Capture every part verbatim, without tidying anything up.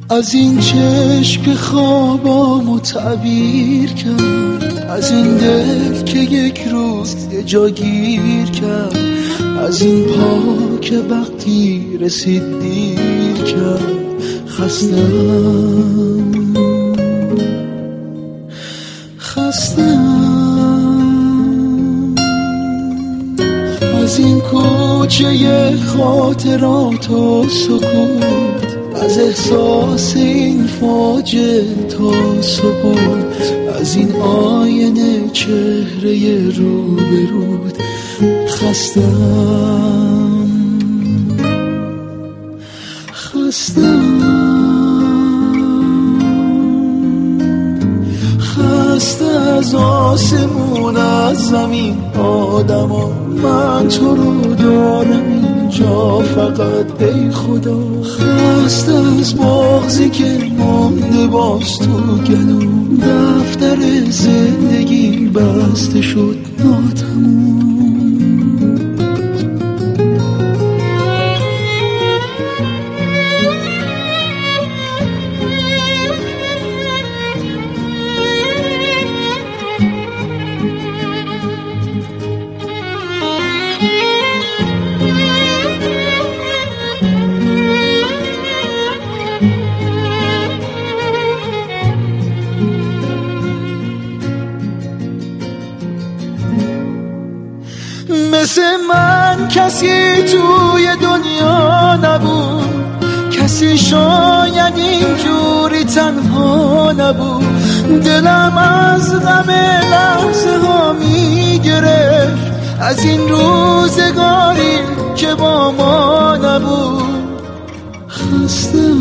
از این چشم که خوابامو تعبیر کرد، از این دل که یک روز یه جا گیر کرد، از این پا که وقتی رسید دیر کرد. خستم خستم از این کوچه خاطرات و سکوت، از احساس این فاجعه تا سقوط، از این آینه چهره رو به رود. خستم خستم خسته از آسمون، از زمین، آدما. من تو رو دارم اینجا فقط ای خدا. خسته از بغضی که مونده باز تو گلوم، دفتر زندگی بسته شد ناتموم. مثل من کسی توی دنیا نبود، کسی شاید اینجوری تنها نبود. دلم از غم لحظه ها می گرفت، از این روزگاری که با ما نبود. خستم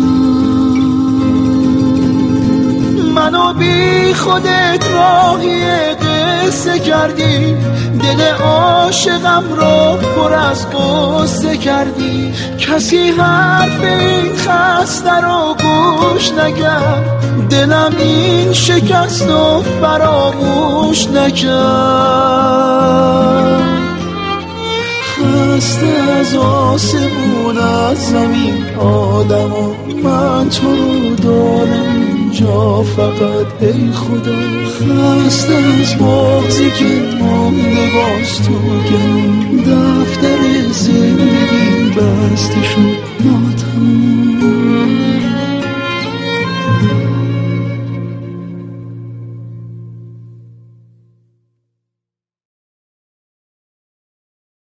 منو بی خودت راهی قصه کردی، دل عاشقم رو پر از قصه کردی. کسی حرف این خسته رو گوش نکرد، دلم این شکست رو فراموش نکرد. خسته از آسمون، از زمین، آدما. من تو رو دارم اینجا فقط ای خدا. خسته از بغضی که مونده باز تو گلوم، دفتر زندگی بسته شد ناتموم.